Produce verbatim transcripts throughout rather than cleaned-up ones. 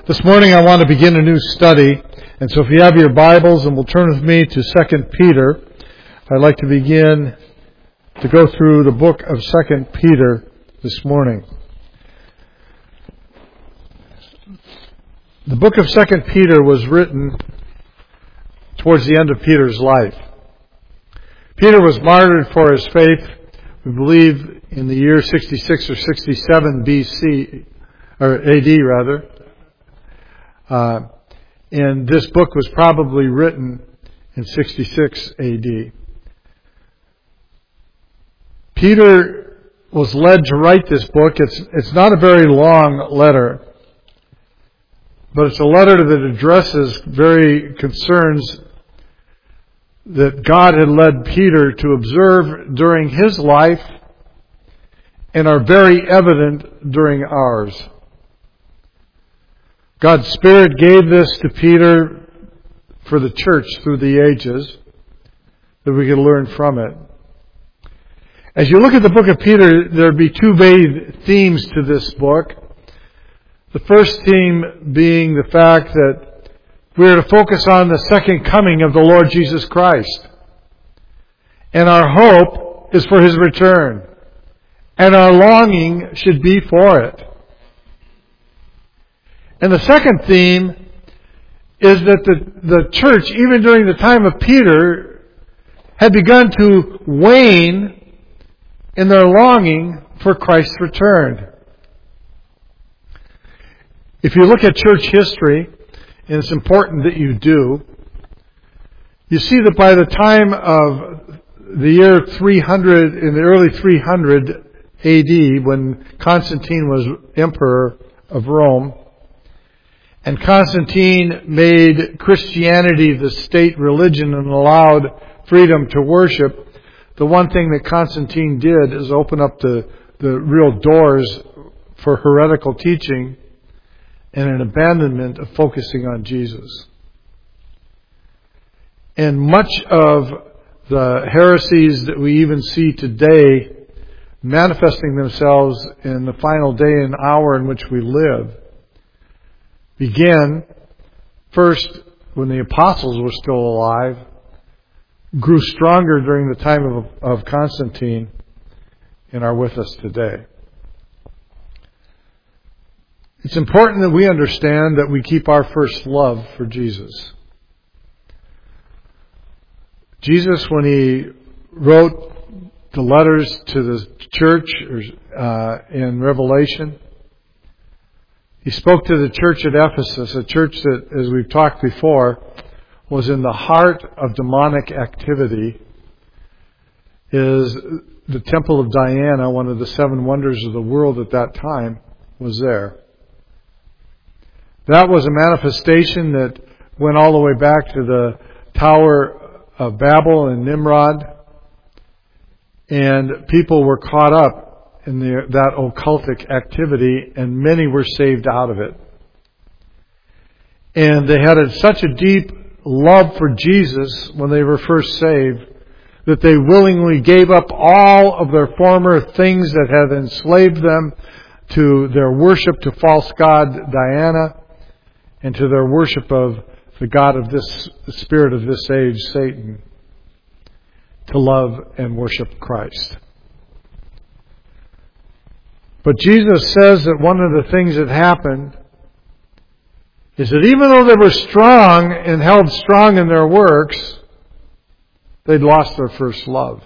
This morning I want to begin a new study, and so if you have your Bibles and will turn with me to Second Peter, I'd like to begin to go through the book of Second Peter this morning. The book of Second Peter was written towards the end of Peter's life. Peter was martyred for his faith, we believe, in the year sixty-six or sixty-seven B C, or A D rather. Uh, and this book was probably written in sixty-six A D. Peter was led to write this book. It's, it's not a very long letter, but it's a letter that addresses very concerns that God had led Peter to observe during his life and are very evident during ours. God's Spirit gave this to Peter for the church through the ages, that we could learn from it. As you look at the book of Peter, there would be two main themes to this book. The first theme being the fact that we are to focus on the second coming of the Lord Jesus Christ. And our hope is for His return. And our longing should be for it. And the second theme is that the, the church, even during the time of Peter, had begun to wane in their longing for Christ's return. If you look at church history, and it's important that you do, you see that by the time of the year three hundred, in the early three hundred A D, when Constantine was emperor of Rome, and Constantine made Christianity the state religion and allowed freedom to worship, the one thing that Constantine did is open up the, the real doors for heretical teaching and an abandonment of focusing on Jesus. And much of the heresies that we even see today manifesting themselves in the final day and hour in which we live began first when the apostles were still alive, grew stronger during the time of, of Constantine, and are with us today. It's important that we understand that we keep our first love for Jesus. Jesus, when He wrote the letters to the church uh, in Revelation, He spoke to the church at Ephesus, a church that, as we've talked before, was in the heart of demonic activity. Is the Temple of Diana, one of the seven wonders of the world at that time, was there. That was a manifestation that went all the way back to the Tower of Babel and Nimrod, and people were caught up in the, that occultic activity, and many were saved out of it. And they had a, such a deep love for Jesus when they were first saved that they willingly gave up all of their former things that had enslaved them to their worship to false god Diana and to their worship of the god of this, the spirit of this age, Satan, to love and worship Christ. But Jesus says that one of the things that happened is that even though they were strong and held strong in their works, they'd lost their first love.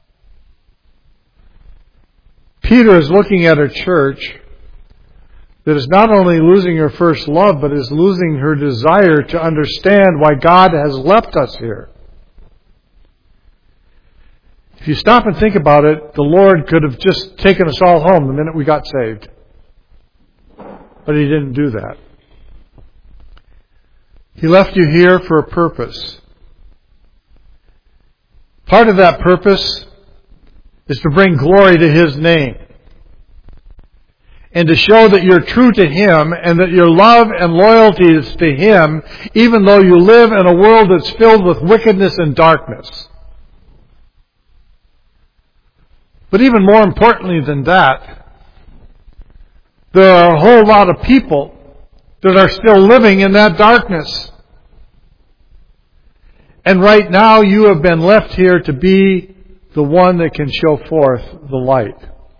Peter is looking at a church that is not only losing her first love, but is losing her desire to understand why God has left us here. If you stop and think about it, the Lord could have just taken us all home the minute we got saved. But He didn't do that. He left you here for a purpose. Part of that purpose is to bring glory to His name. And to show that you're true to Him and that your love and loyalty is to Him, even though you live in a world that's filled with wickedness and darkness. But even more importantly than that, there are a whole lot of people that are still living in that darkness. And right now you have been left here to be the one that can show forth the light.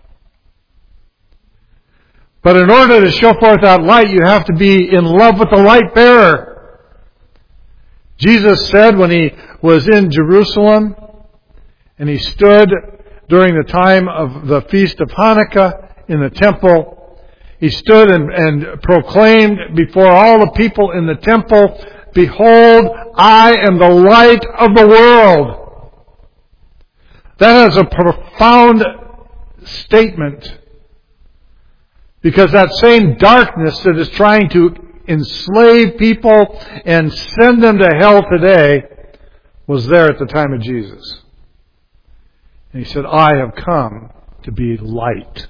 But in order to show forth that light, you have to be in love with the light bearer. Jesus said when He was in Jerusalem and He stood during the time of the Feast of Hanukkah in the temple, He stood and, and proclaimed before all the people in the temple, "Behold, I am the light of the world." That is a profound statement, because that same darkness that is trying to enslave people and send them to hell today was there at the time of Jesus. And He said, "I have come to be light."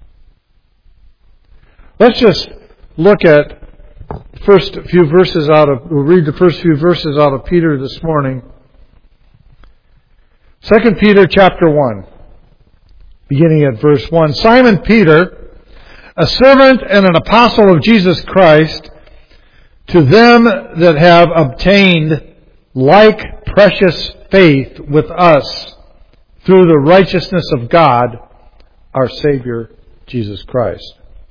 Let's just look at the first few verses out of, we'll read the first few verses out of Peter this morning. Second Peter chapter one, beginning at verse one. Simon Peter, a servant and an apostle of Jesus Christ, to them that have obtained like precious faith with us through the righteousness of God, our Savior, Jesus Christ.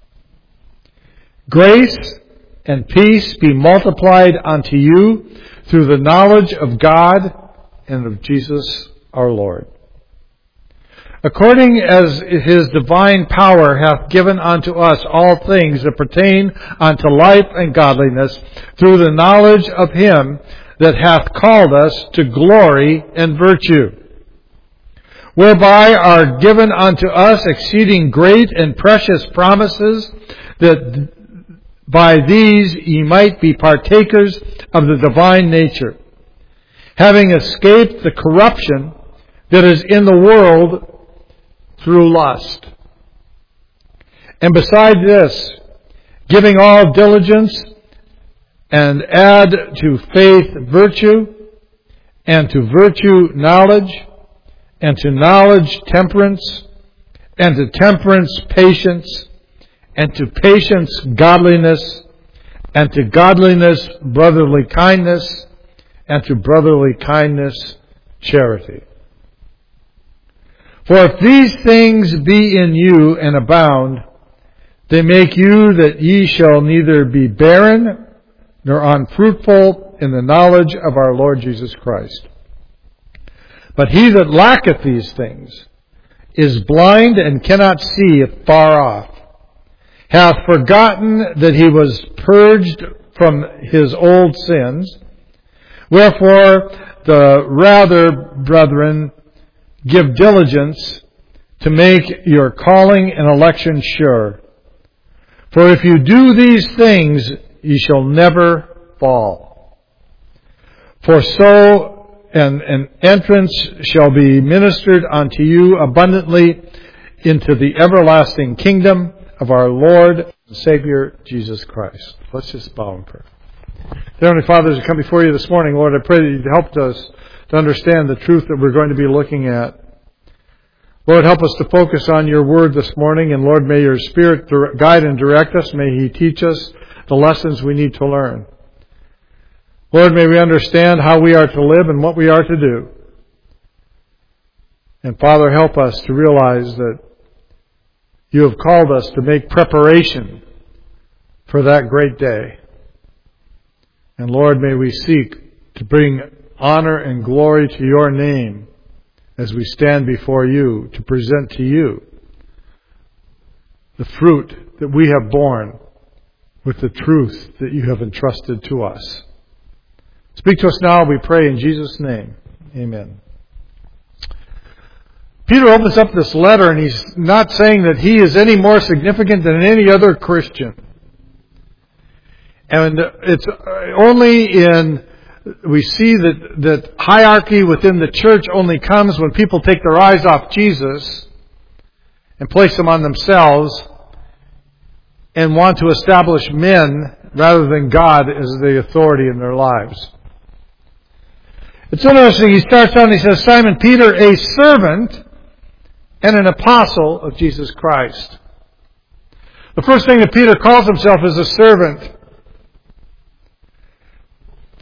Grace and peace be multiplied unto you through the knowledge of God and of Jesus our Lord, according as His divine power hath given unto us all things that pertain unto life and godliness, through the knowledge of Him that hath called us to glory and virtue, whereby are given unto us exceeding great and precious promises, that by these ye might be partakers of the divine nature, having escaped the corruption that is in the world through lust. And beside this, giving all diligence, and add to faith virtue, and to virtue knowledge, and to knowledge temperance, and to temperance patience, and to patience godliness, and to godliness brotherly kindness, and to brotherly kindness charity. For if these things be in you and abound, they make you that ye shall neither be barren nor unfruitful in the knowledge of our Lord Jesus Christ. But he that lacketh these things is blind and cannot see afar off, hath forgotten that he was purged from his old sins. Wherefore, the rather, brethren, give diligence to make your calling and election sure. For if you do these things, ye shall never fall. For so an, an entrance shall be ministered unto you abundantly into the everlasting kingdom of our Lord and Savior Jesus Christ. Let's just bow in prayer. Dear Heavenly Father, as we come before you this morning, Lord, I pray that you'd help us to understand the truth that we're going to be looking at. Lord, help us to focus on your word this morning, and Lord, may your Spirit guide and direct us. May He teach us the lessons we need to learn. Lord, may we understand how we are to live and what we are to do. And Father, help us to realize that you have called us to make preparation for that great day. And Lord, may we seek to bring honor and glory to your name as we stand before you to present to you the fruit that we have borne with the truth that you have entrusted to us. Speak to us now, we pray in Jesus' name. Amen. Peter opens up this letter and he's not saying that he is any more significant than any other Christian. And it's only in, we see that, that hierarchy within the church only comes when people take their eyes off Jesus and place them on themselves and want to establish men rather than God as the authority in their lives. It's interesting, he starts out and he says, Simon Peter, a servant and an apostle of Jesus Christ. The first thing that Peter calls himself is a servant.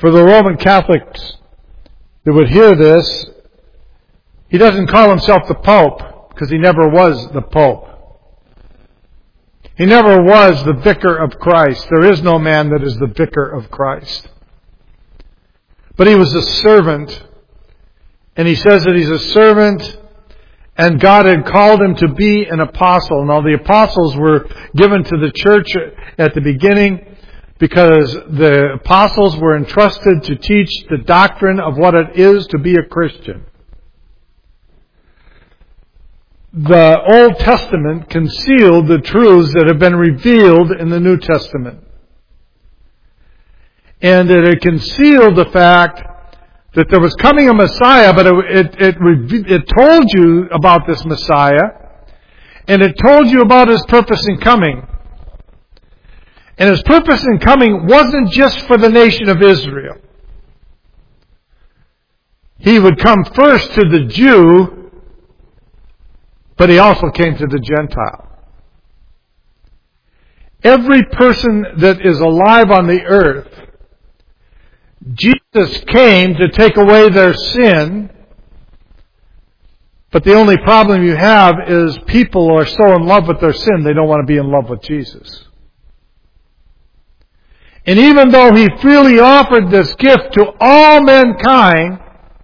For the Roman Catholics that would hear this, he doesn't call himself the Pope because he never was the Pope. He never was the vicar of Christ. There is no man that is the vicar of Christ. But he was a servant. And he says that he's a servant, and God had called him to be an apostle. Now the apostles were given to the church at the beginning because the apostles were entrusted to teach the doctrine of what it is to be a Christian. The Old Testament concealed the truths that have been revealed in the New Testament. And that it concealed the fact that there was coming a Messiah, but it, it, it, it told you about this Messiah, and it told you about His purpose in coming. And His purpose in coming wasn't just for the nation of Israel. He would come first to the Jew, but He also came to the Gentile. Every person that is alive on the earth, Jesus came to take away their sin, but the only problem you have is people are so in love with their sin, they don't want to be in love with Jesus. And even though He freely offered this gift to all mankind,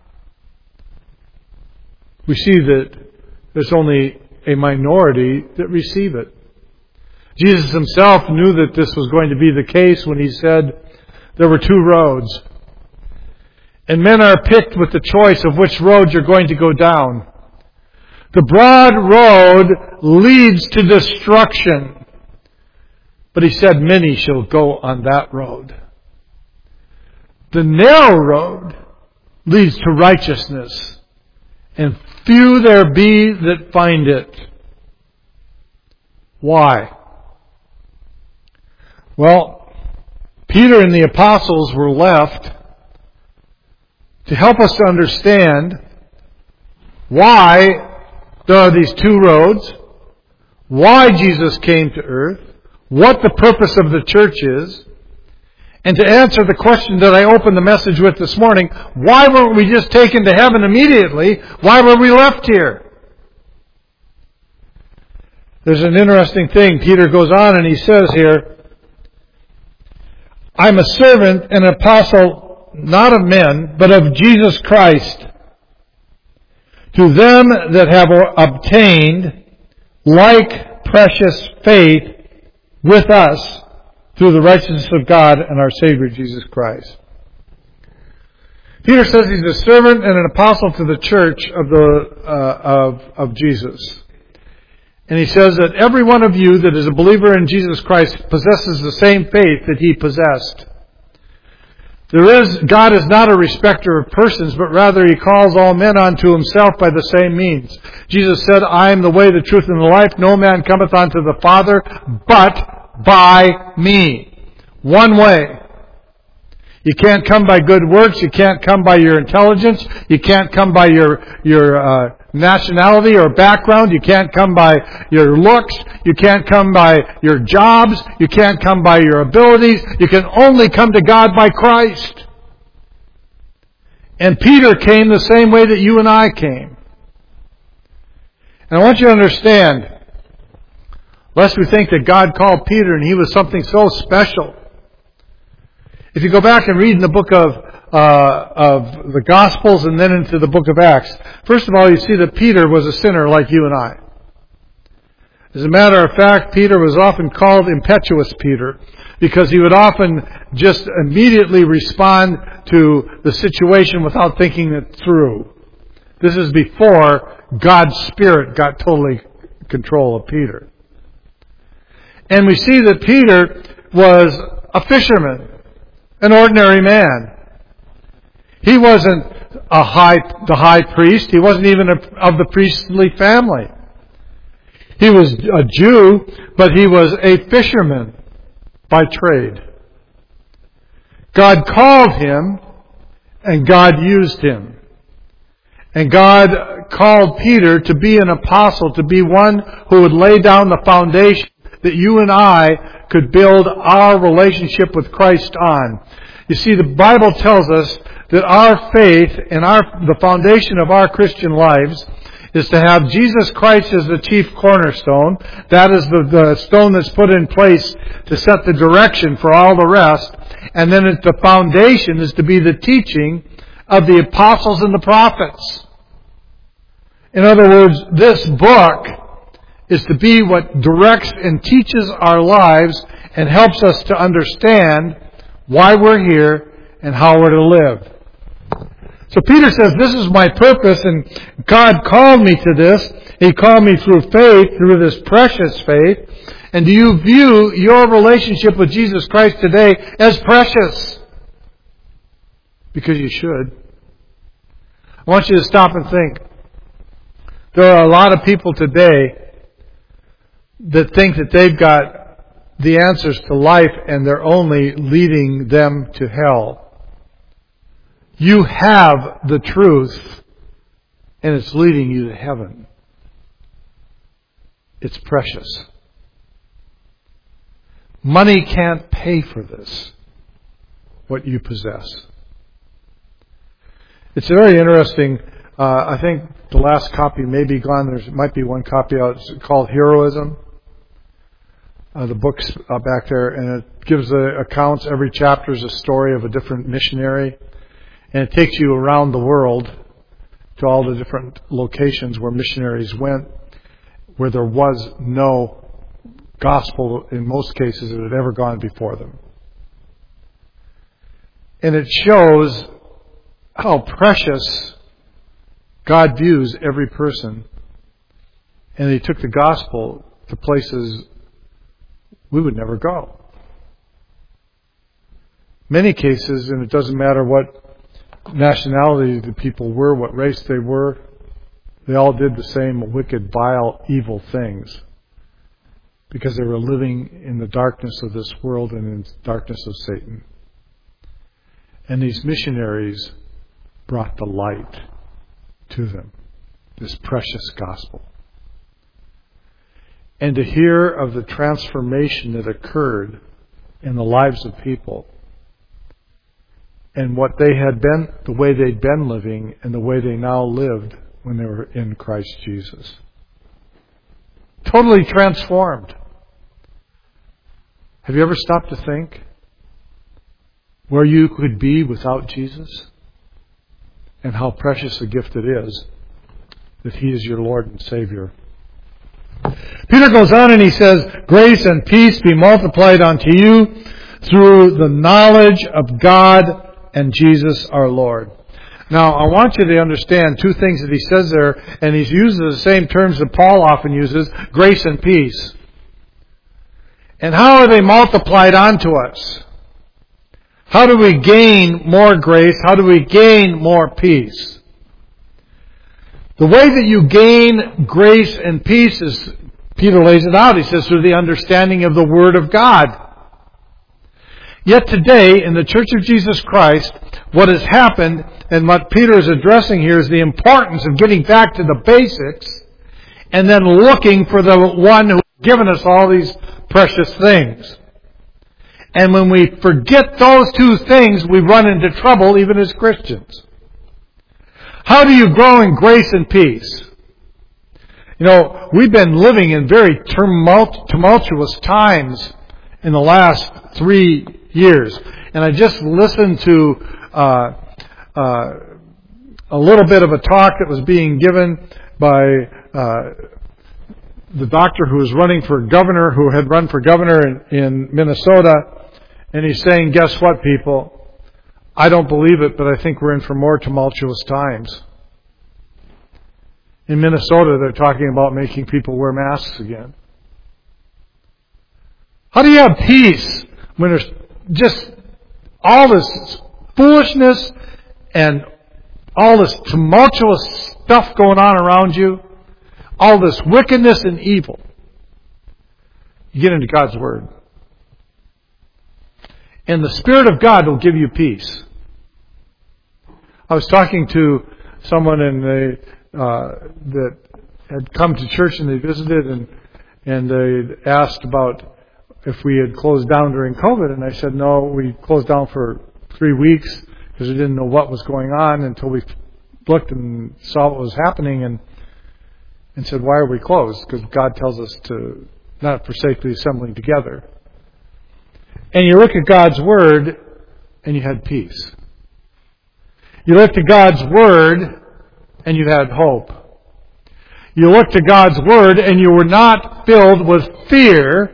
we see that there's only a minority that receive it. Jesus Himself knew that this was going to be the case when He said there were two roads. And men are picked with the choice of which road you're going to go down. The broad road leads to destruction. But He said many shall go on that road. The narrow road leads to righteousness, and few there be that find it. Why? Well, Peter and the apostles were left to help us to understand why there are these two roads, why Jesus came to earth, what the purpose of the church is, and to answer the question that I opened the message with this morning, why weren't we just taken to heaven immediately? Why were we left here? There's an interesting thing. Peter goes on and he says here, I'm a servant and an apostle, not of men, but of Jesus Christ, to them that have obtained like precious faith with us through the righteousness of God and our Savior Jesus Christ. Peter says he's a servant and an apostle to the church of the uh, of of Jesus. And he says that every one of you that is a believer in Jesus Christ possesses the same faith that he possessed. There is, God is not a respecter of persons, but rather He calls all men unto Himself by the same means. Jesus said, I am the way, the truth, and the life. No man cometh unto the Father but by me. One way. You can't come by good works. You can't come by your intelligence. You can't come by your your uh, nationality or background. You can't come by your looks. You can't come by your jobs. You can't come by your abilities. You can only come to God by Christ. And Peter came the same way that you and I came. And I want you to understand, lest we think that God called Peter and he was something so special. If you go back and read in the book of uh, of the Gospels and then into the book of Acts, first of all, you see that Peter was a sinner like you and I. As a matter of fact, Peter was often called impetuous Peter because he would often just immediately respond to the situation without thinking it through. This is before God's Spirit got totally control of Peter. And we see that Peter was a fisherman. An ordinary man. He wasn't a high, the high priest. He wasn't even a, of the priestly family. He was a Jew, but he was a fisherman by trade. God called him, and God used him. And God called Peter to be an apostle, to be one who would lay down the foundation that you and I could build our relationship with Christ on. You see, the Bible tells us that our faith and our the foundation of our Christian lives is to have Jesus Christ as the chief cornerstone. That is the, the stone that's put in place to set the direction for all the rest. And then the foundation is to be the teaching of the apostles and the prophets. In other words, this book is to be what directs and teaches our lives and helps us to understand why we're here and how we're to live. So Peter says, this is my purpose, and God called me to this. He called me through faith, through this precious faith. And do you view your relationship with Jesus Christ today as precious? Because you should. I want you to stop and think. There are a lot of people today that think that they've got the answers to life and they're only leading them to hell. You have the truth, and it's leading you to heaven. It's precious. Money can't pay for this, what you possess. It's very interesting. Uh, I think the last copy may be gone. There might be one copy out. It's called Heroism. Uh, the book's uh, back there, and it gives the accounts. Every chapter is a story of a different missionary. And it takes you around the world to all the different locations where missionaries went, where there was no gospel, in most cases, that had ever gone before them. And it shows how precious God views every person. And He took the gospel to places we would never go. Many cases, and it doesn't matter what nationality the people were, what race they were, they all did the same wicked, vile, evil things because they were living in the darkness of this world and in the darkness of Satan. And these missionaries brought the light to them, this precious gospel. And to hear of the transformation that occurred in the lives of people, and what they had been, the way they'd been living, and the way they now lived when they were in Christ Jesus. Totally transformed. Have you ever stopped to think where you could be without Jesus? And how precious a gift it is that He is your Lord and Savior. Peter goes on and he says, grace and peace be multiplied unto you through the knowledge of God and Jesus our Lord. Now, I want you to understand two things that he says there, and he uses the same terms that Paul often uses, grace and peace. And how are they multiplied onto us? How do we gain more grace? How do we gain more peace? The way that you gain grace and peace is, Peter lays it out. He says, through the understanding of the Word of God. Yet today, in the Church of Jesus Christ, what has happened, and what Peter is addressing here, is the importance of getting back to the basics, and then looking for the one who has given us all these precious things. And when we forget those two things, we run into trouble even as Christians. How do you grow in grace and peace? You know, we've been living in very tumult, tumultuous times in the last three years. And I just listened to uh, uh, a little bit of a talk that was being given by uh, the doctor who was running for governor, who had run for governor in, in Minnesota. And he's saying, guess what, people? I don't believe it, but I think we're in for more tumultuous times. In Minnesota, they're talking about making people wear masks again. How do you have peace when there's just all this foolishness and all this tumultuous stuff going on around you? All this wickedness and evil. You get into God's Word. And the Spirit of God will give you peace. I was talking to someone in the, uh, that had come to church and they visited and and they asked about if we had closed down during COVID, and I said, no, we closed down for three weeks because we didn't know what was going on until we looked and saw what was happening, and and said, why are we closed? Because God tells us to not forsake the assembling together. And you look at God's Word, and you had peace. You look to God's Word, and you had hope. You look to God's Word, and you were not filled with fear.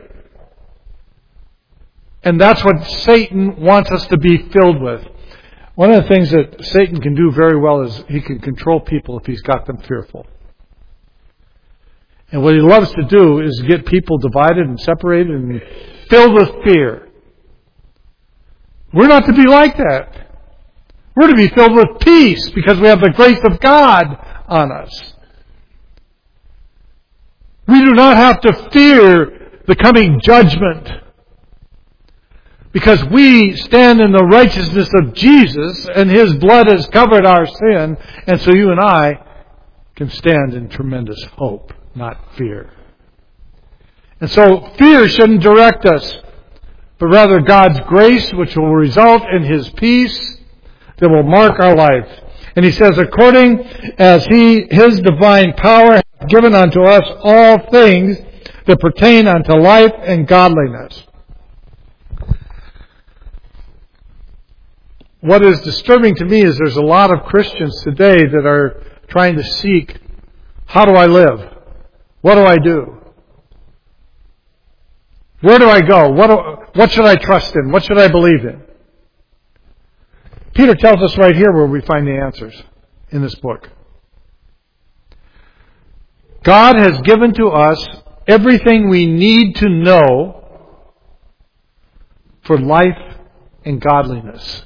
And that's what Satan wants us to be filled with. One of the things that Satan can do very well is he can control people if he's got them fearful. And what he loves to do is get people divided and separated and filled with fear. We're not to be like that. We're to be filled with peace because we have the grace of God on us. We do not have to fear the coming judgment because we stand in the righteousness of Jesus and His blood has covered our sin, and so you and I can stand in tremendous hope, not fear. And so fear shouldn't direct us, but rather God's grace, which will result in His peace that will mark our life. And he says, according as He, His divine power hath given unto us all things that pertain unto life and godliness. What is disturbing to me is there's a lot of Christians today that are trying to seek, how do I live? What do I do? Where do I go? What, do, what should I trust in? What should I believe in? Peter tells us right here where we find the answers in this book. God has given to us everything we need to know for life and godliness.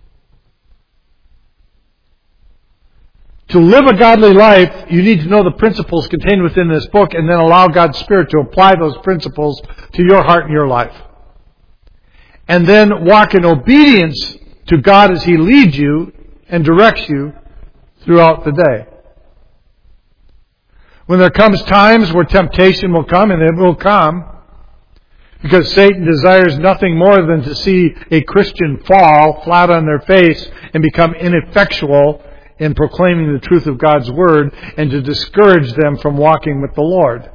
To live a godly life, you need to know the principles contained within this book and then allow God's Spirit to apply those principles to your heart and your life. And then walk in obedience to God as He leads you and directs you throughout the day. When there comes times where temptation will come, and it will come, because Satan desires nothing more than to see a Christian fall flat on their face and become ineffectual in proclaiming the truth of God's Word and to discourage them from walking with the Lord.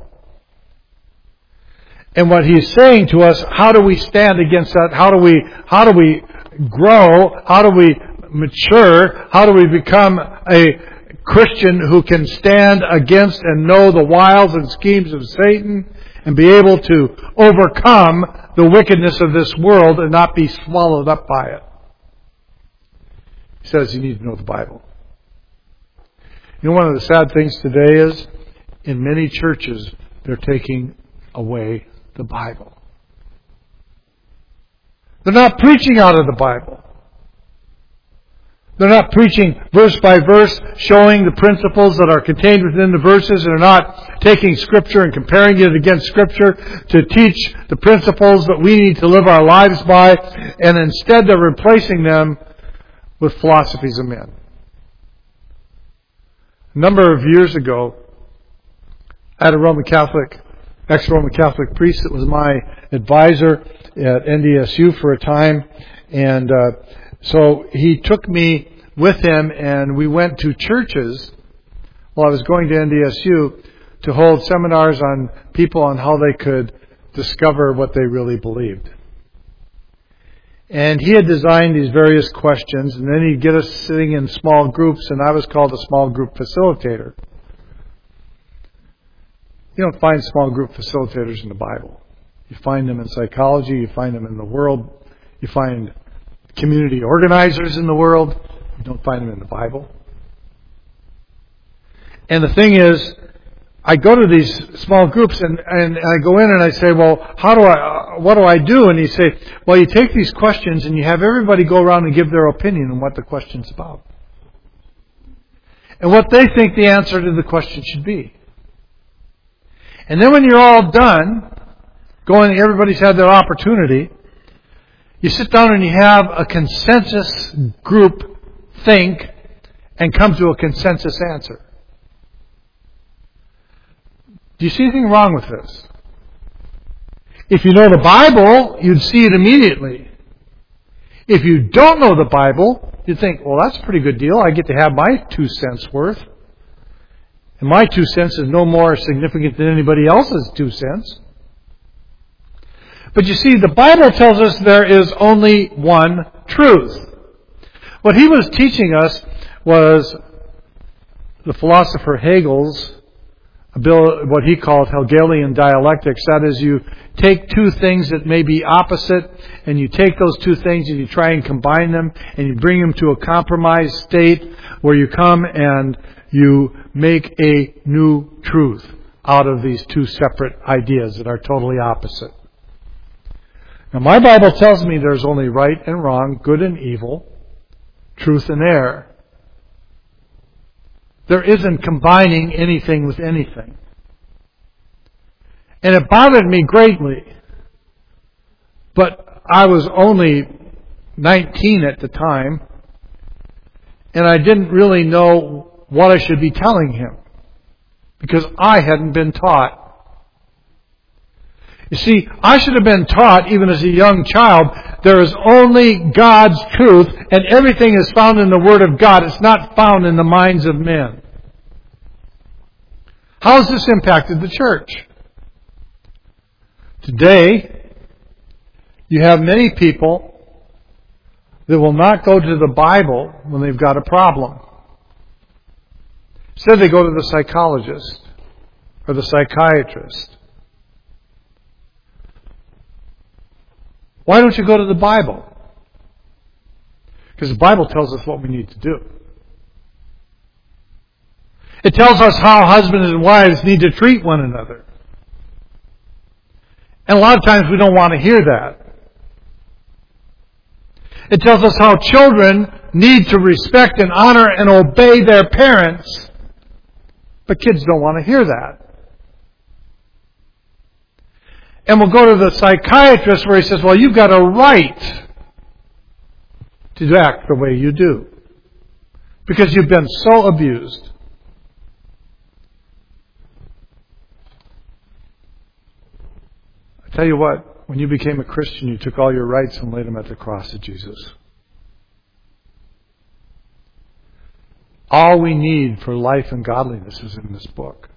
And what he's saying to us, how do we stand against that? How do we, how do we grow? How do we mature? How do we become a Christian who can stand against and know the wiles and schemes of Satan and be able to overcome the wickedness of this world and not be swallowed up by it? He says you need to know the Bible. You know, one of the sad things today is, in many churches, they're taking away the Bible. They're not preaching out of the Bible. They're not preaching verse by verse, showing the principles that are contained within the verses. They're not taking Scripture and comparing it against Scripture to teach the principles that we need to live our lives by. And instead, they're replacing them with philosophies of men. A number of years ago, I had a Roman Catholic, ex-Roman Catholic priest that was my advisor at N D S U for a time. And uh, so he took me with him, and we went to churches while I was going to N D S U to hold seminars on people on how they could discover what they really believed. And he had designed these various questions, and then he'd get us sitting in small groups, and I was called a small group facilitator. You don't find small group facilitators in the Bible. You find them in psychology, you find them in the world, you find community organizers in the world. You don't find them in the Bible. And the thing is, I go to these small groups and, and I go in and I say, well, how do I, what do I do? And you say, well, you take these questions and you have everybody go around and give their opinion on what the question's about. And what they think the answer to the question should be. And then when you're all done, going, everybody's had their opportunity, you sit down and you have a consensus group think and come to a consensus answer. Do you see anything wrong with this? If you know the Bible, you'd see it immediately. If you don't know the Bible, you'd think, well, that's a pretty good deal. I get to have my two cents worth. And my two cents is no more significant than anybody else's two cents. But you see, the Bible tells us there is only one truth. What he was teaching us was the philosopher Hegel's what he called Hegelian dialectics. That is, you take two things that may be opposite, and you take those two things and you try and combine them, and you bring them to a compromise state where you come and you make a new truth out of these two separate ideas that are totally opposite. Now, my Bible tells me there's only right and wrong, good and evil, truth and error. There isn't combining anything with anything. And it bothered me greatly. But I was only nineteen at the time, and I didn't really know what I should be telling him, because I hadn't been taught. You see, I should have been taught, even as a young child, there is only God's truth, and everything is found in the Word of God. It's not found in the minds of men. How has this impacted the church? Today, you have many people that will not go to the Bible when they've got a problem. Instead, they go to the psychologist or the psychiatrist. Why don't you go to the Bible? Because the Bible tells us what we need to do. It tells us how husbands and wives need to treat one another. And a lot of times we don't want to hear that. It tells us how children need to respect and honor and obey their parents. But kids don't want to hear that. And we'll go to the psychiatrist where he says, well, you've got a right to act the way you do, because you've been so abused. I tell you what, when you became a Christian, you took all your rights and laid them at the cross of Jesus. All we need for life and godliness is in this book.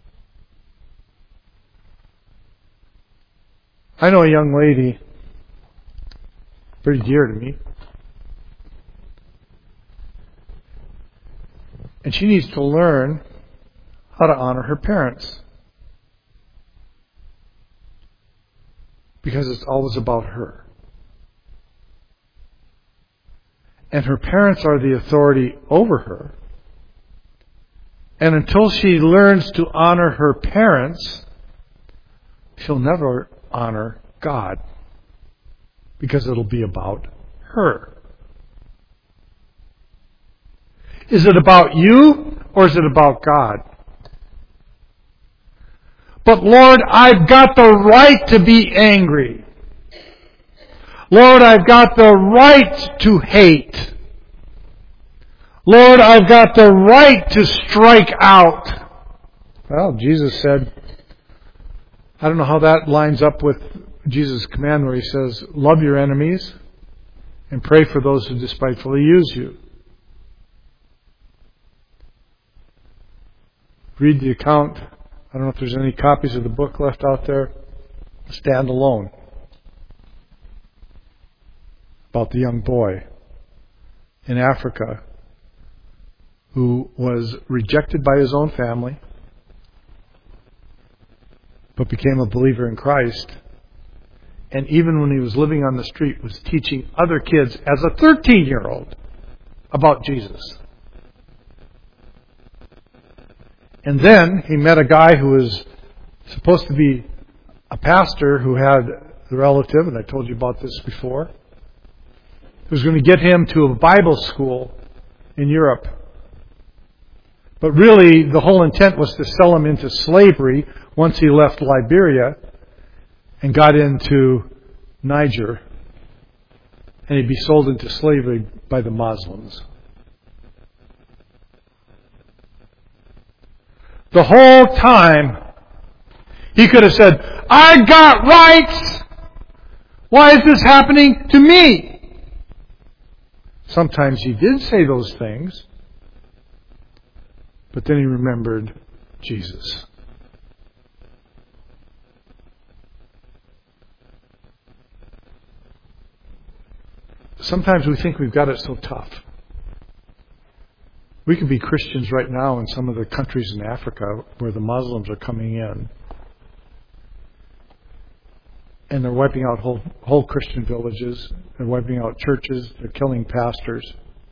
I know a young lady, very dear to me, and she needs to learn how to honor her parents. Because it's always about her. And her parents are the authority over her. And until she learns to honor her parents, she'll never honor God, because it'll be about her. Is it about you, or is it about God? But Lord, I've got the right to be angry. Lord, I've got the right to hate. Lord, I've got the right to strike out. Well, Jesus said, I don't know how that lines up with Jesus' command where he says, love your enemies and pray for those who despitefully use you. Read the account. I don't know if there's any copies of the book left out there. Stand Alone. About the young boy in Africa who was rejected by his own family, but became a believer in Christ. And even when he was living on the street, was teaching other kids as a thirteen-year-old about Jesus. And then he met a guy who was supposed to be a pastor who had a relative, and I told you about this before, who was going to get him to a Bible school in Europe. But really, the whole intent was to sell him into slavery once he left Liberia and got into Niger. And he'd be sold into slavery by the Muslims. The whole time, he could have said, I got rights. Why is this happening to me? Sometimes he did say those things, but then he remembered Jesus. Sometimes we think we've got it so tough. We can be Christians right now in some of the countries in Africa where the Muslims are coming in. And they're wiping out whole, whole Christian villages. They're wiping out churches. They're killing pastors.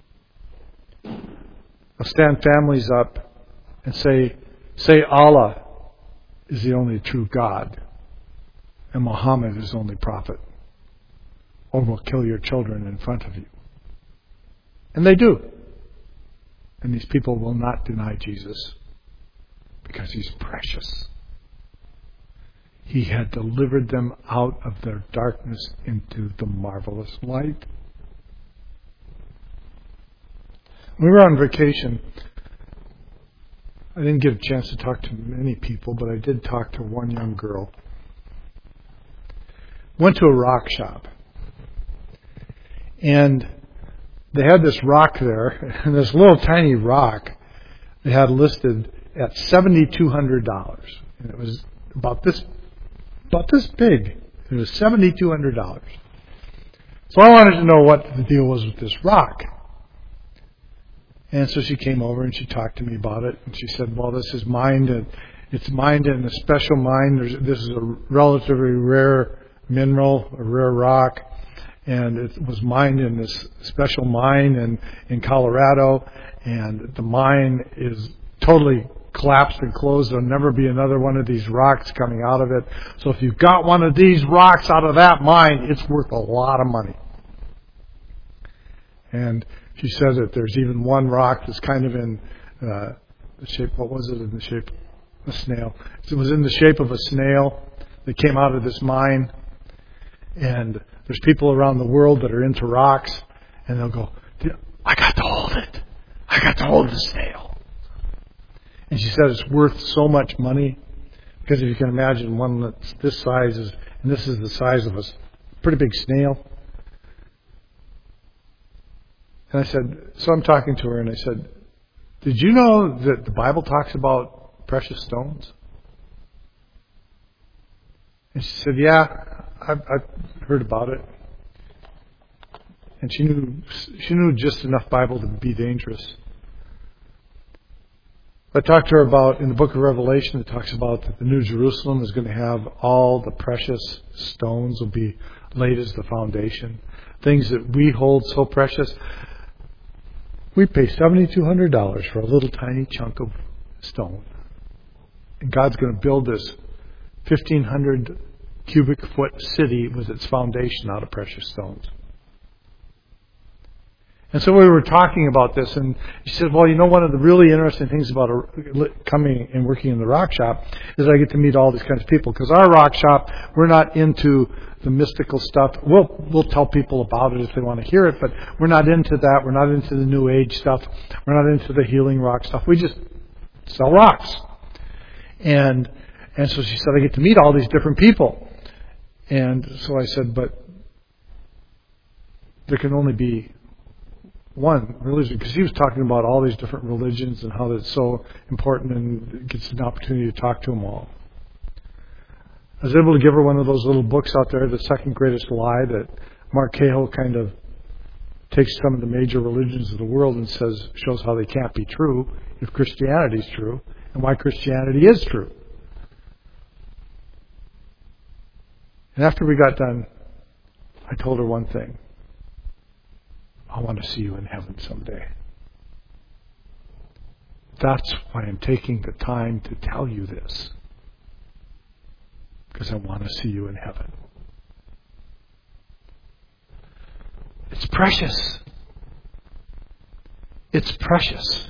They'll stand families up and say, say Allah is the only true God and Muhammad is the only prophet. Or we'll kill your children in front of you. And they do. And these people will not deny Jesus because He's precious. He had delivered them out of their darkness into the marvelous light. We were on vacation. I didn't get a chance to talk to many people, but I did talk to one young girl. Went to a rock shop. And they had this rock there, and this little tiny rock they had listed at seven thousand two hundred dollars. And it was about this about this big. It was seven thousand two hundred dollars. So I wanted to know what the deal was with this rock. And so she came over and she talked to me about it. And she said, well, this is mined. And it's mined in a special mine. There's, this is a relatively rare mineral, a rare rock. And it was mined in this special mine in, in Colorado. And the mine is totally collapsed and closed. There'll never be another one of these rocks coming out of it. So if you've got one of these rocks out of that mine, it's worth a lot of money. And she said that there's even one rock that's kind of in uh, the shape, what was it in the shape? A snail. It was in the shape of a snail that came out of this mine. And there's people around the world that are into rocks, and they'll go, I got to hold it. I got to hold the snail. And she said it's worth so much money, because if you can imagine one that's this size, is, and this is the size of a pretty big snail. And I said, so I'm talking to her, and I said, did you know that the Bible talks about precious stones? And she said, yeah, I've, I've heard about it. And she knew she knew just enough Bible to be dangerous. I talked to her about, in the book of Revelation, it talks about that the New Jerusalem is going to have all the precious stones will be laid as the foundation. Things that we hold so precious. We pay seven thousand two hundred dollars for a little tiny chunk of stone. And God's going to build this fifteen hundred cubic foot city with its foundation out of precious stones. And so we were talking about this, and she said, well, you know, one of the really interesting things about coming and working in the rock shop is I get to meet all these kinds of people. Because our rock shop, we're not into the mystical stuff. We'll, we'll tell people about it if they want to hear it, but we're not into that. We're not into the New Age stuff. We're not into the healing rock stuff. We just sell rocks. And, and so she said, I get to meet all these different people. And so I said, but there can only be one religion, because he was talking about all these different religions and how that's so important, and gets an opportunity to talk to them all. I was able to give her one of those little books out there, The Second Greatest Lie, that Mark Cahill kind of takes some of the major religions of the world and says, shows how they can't be true if Christianity is true, and why Christianity is true. And after we got done, I told her one thing. I want to see you in heaven someday. That's why I'm taking the time to tell you this. Because I want to see you in heaven. It's precious. It's precious.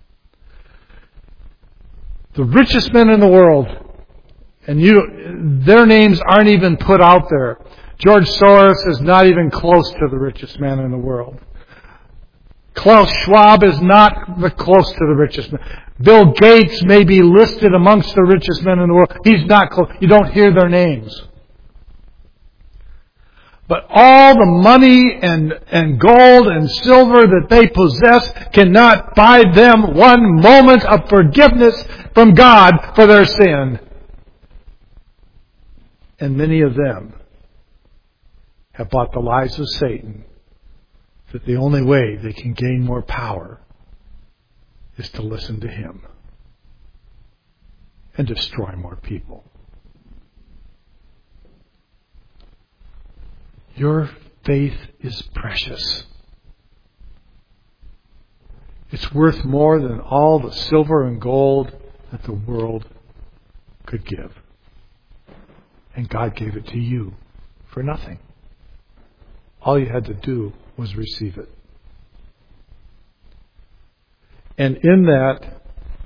The richest men in the world, and you, their names aren't even put out there. George Soros is not even close to the richest man in the world. Klaus Schwab is not the close to the richest man. Bill Gates may be listed amongst the richest men in the world. He's not close. You don't hear their names. But all the money and, and gold and silver that they possess cannot buy them one moment of forgiveness from God for their sin. And many of them have bought the lies of Satan, that the only way they can gain more power is to listen to him and destroy more people. Your faith is precious. It's worth more than all the silver and gold that the world could give. And God gave it to you for nothing. All you had to do was receive it. And in that,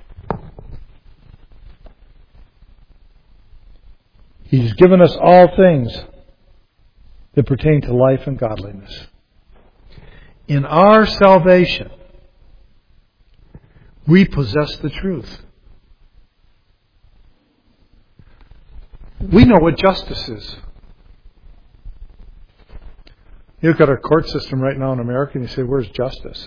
He's given us all things that pertain to life and godliness. In our salvation, we possess the truth. We know what justice is. You look at our court system right now in America and you say, where's justice?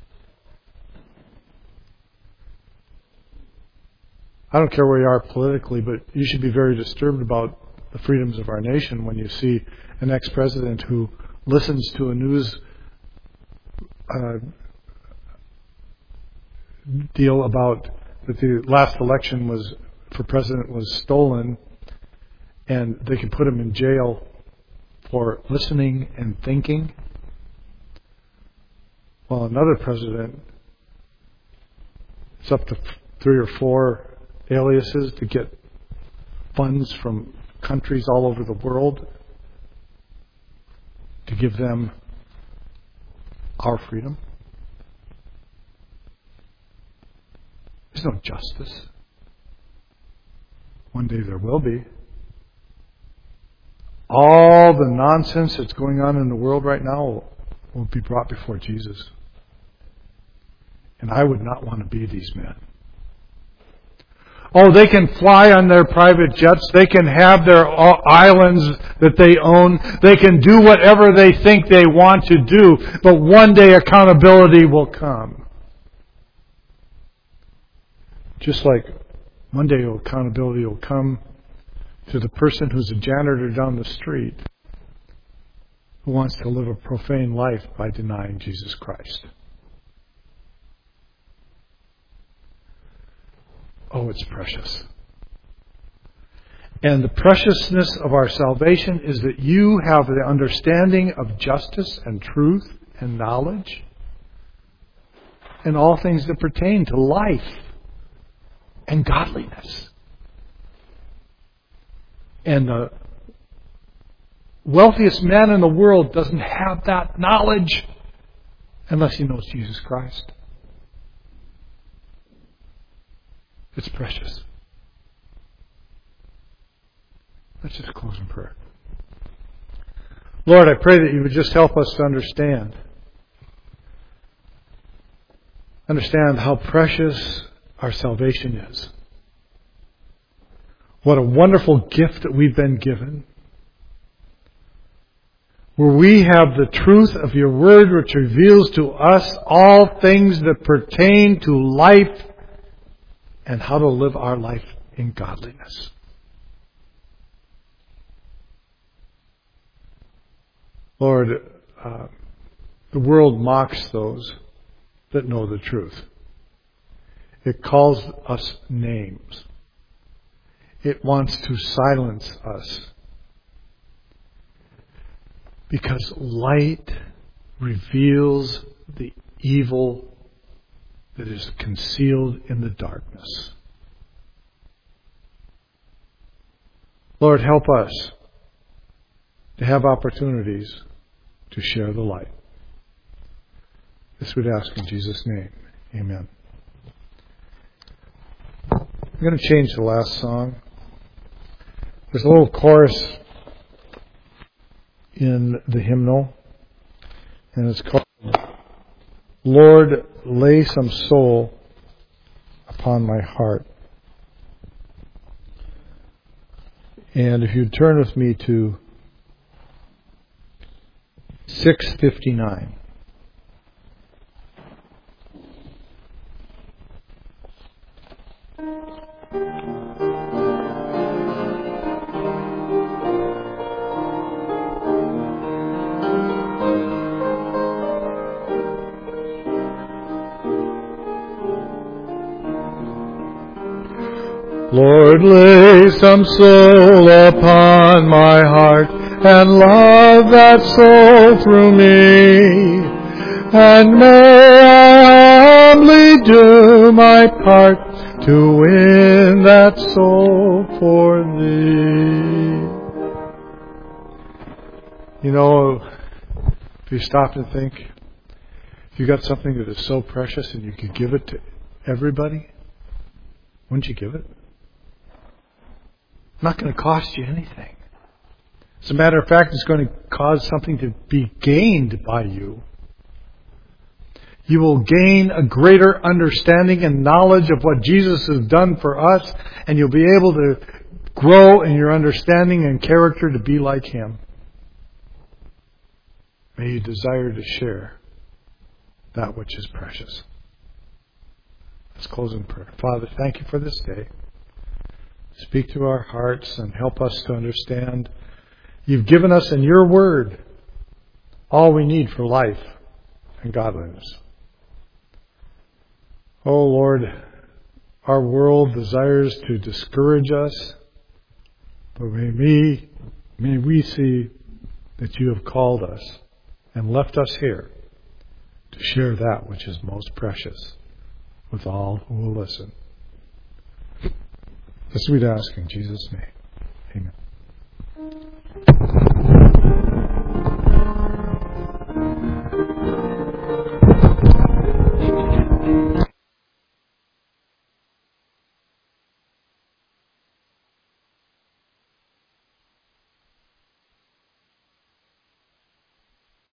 I don't care where you are politically, but you should be very disturbed about the freedoms of our nation when you see an ex-president who listens to a news uh, deal about that the last election was for president was stolen, and they can put him in jail for listening and thinking. Well, another president, it's up to three or four aliases to get funds from countries all over the world to give them our freedom. There's no justice. One day there will be. All the nonsense that's going on in the world right now will, will be brought before Jesus. And I would not want to be these men. Oh, they can fly on their private jets. They can have their islands that they own. They can do whatever they think they want to do. But one day accountability will come. Just like one day accountability will come to the person who's a janitor down the street who wants to live a profane life by denying Jesus Christ. Oh, it's precious. And the preciousness of our salvation is that you have the understanding of justice and truth and knowledge and all things that pertain to life and godliness. And the wealthiest man in the world doesn't have that knowledge unless he knows Jesus Christ. It's precious. Let's just close in prayer. Lord, I pray that you would just help us to understand. Understand how precious our salvation is. What a wonderful gift that we've been given. Where we have the truth of your word which reveals to us all things that pertain to life and how to live our life in godliness. Lord, uh, the world mocks those that know the truth. It calls us names. It wants to silence us. Because light reveals the evil that is concealed in the darkness. Lord, help us to have opportunities to share the light. This we'd ask in Jesus' name. Amen. I'm going to change the last song. There's a little chorus in the hymnal, and it's called Lord, lay some soul upon my heart. And if you'd turn with me to six fifty-nine. Lord, lay some soul upon my heart, and love that soul through me. And may I humbly do my part to win that soul for Thee. You know, if you stop and think, if you got something that is so precious and you could give it to everybody, wouldn't you give it? Not going to cost you anything. As a matter of fact, it's going to cause something to be gained by you. You will gain a greater understanding and knowledge of what Jesus has done for us, and you'll be able to grow in your understanding and character to be like Him. May you desire to share that which is precious. Let's close in prayer. Father, thank you for this day. Speak to our hearts and help us to understand You've given us in Your Word all we need for life and godliness. Oh Lord, our world desires to discourage us, but may we, may we see that You have called us and left us here to share that which is most precious with all who will listen. This we'd ask in Jesus' name. Amen.